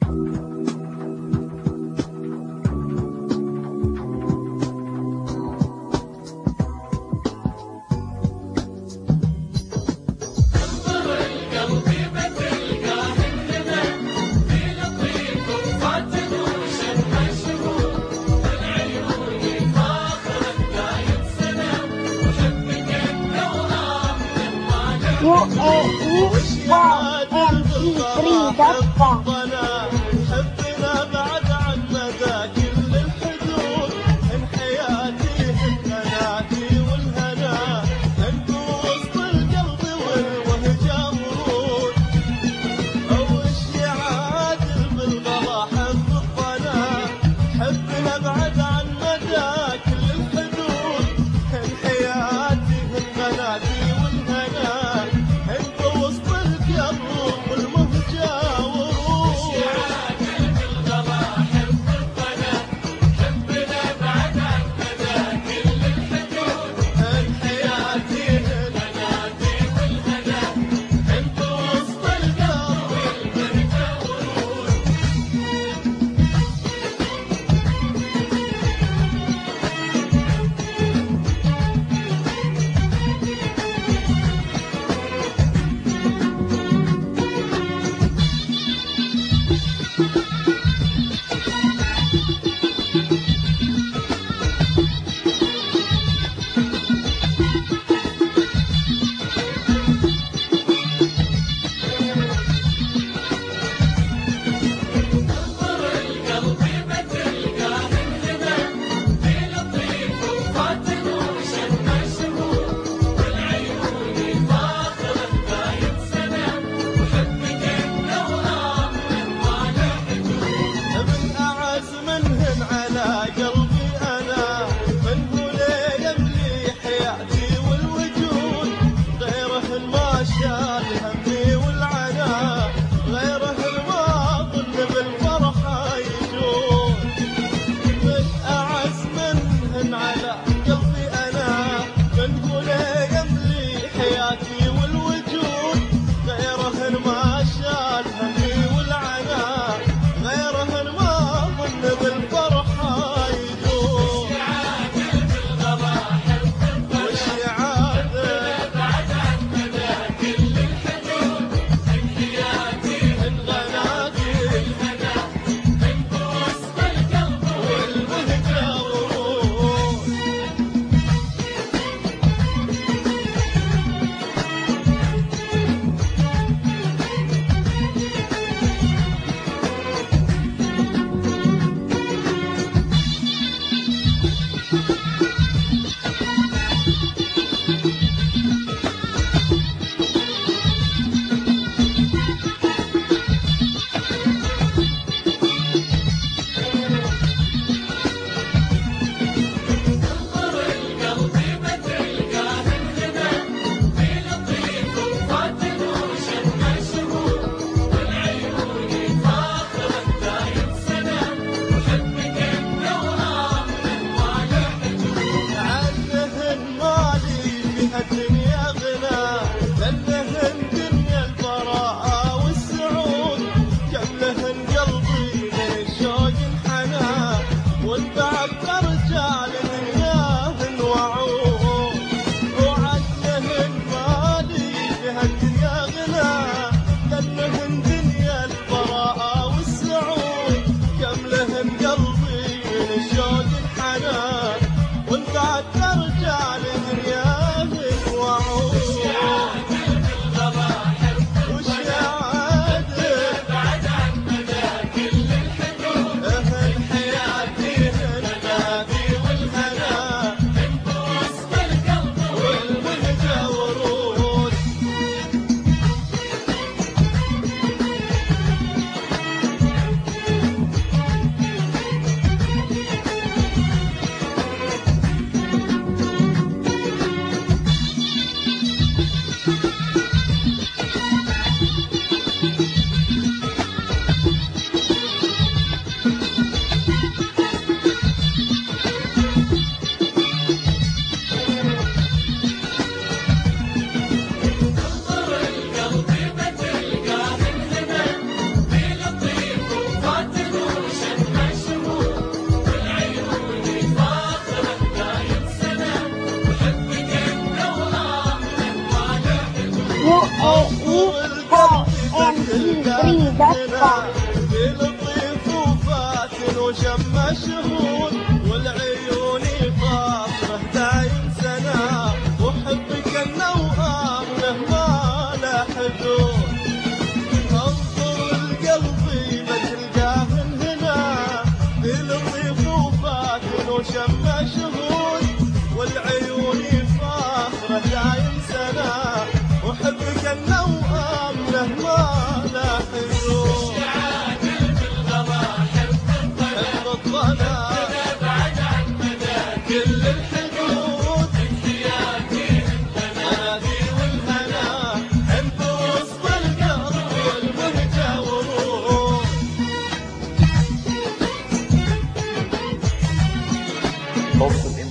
حبنا بعد عن مدى كل الحدود، ان حياتي حناتي والهنا، انت وسط القلب والوهجة ورود، وش يعادل بالغلا حب الظنا، حبنا بعد عن مدى كل الحدود، ان حياتي حناتي والهنا، انت وسط القلب والوهجة ورود. هنا بلطيف وفاتن وشم شهود والعيون فاخره دايم سنا وحبك النوام له ما له حدود انظر القلبي ما تلقاه هنا بلطيف وفاتن وشم شهود والعيون فاخره دايم سنا وحبك النوام له ما له حدود حب الظلام بعد عن مدى كل الحدود منادي والهنا انت وسط القلب والمهجة ورود توصل